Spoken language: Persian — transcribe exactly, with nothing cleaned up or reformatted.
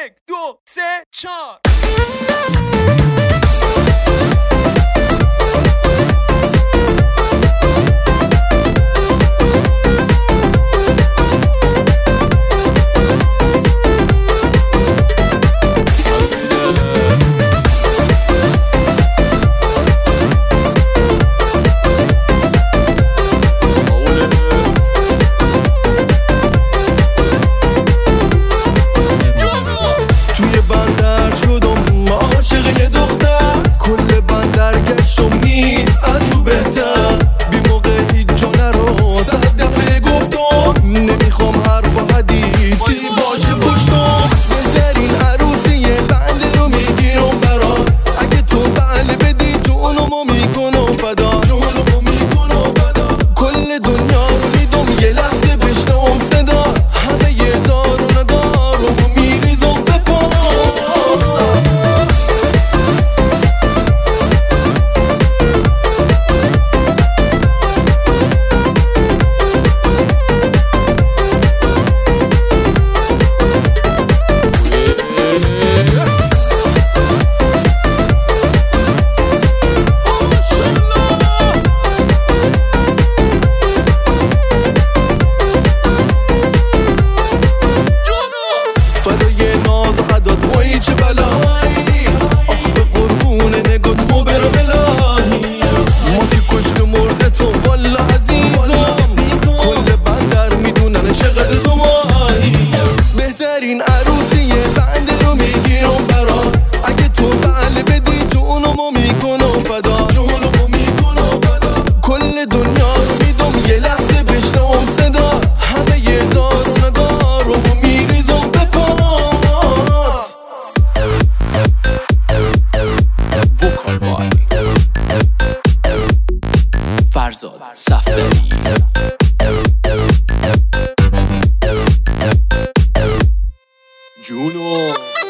یک دو سه چهار. چه بلایی آخ به قربون نگات مو برو بلایی ما که کشت مرده تو والا عزیزم کل بندر میدونن چقدر تو مایی بهترین عروسیه بنده رو میگیرم برات اگه تو بله بدی جونمو میکنم فدا جونمو میکنم فدا کل دنیا رو میدم یه لحظه بشنوم صدا همه یه دار و ندارم میریزم به پات وکال بای فرزاد صفدری جونو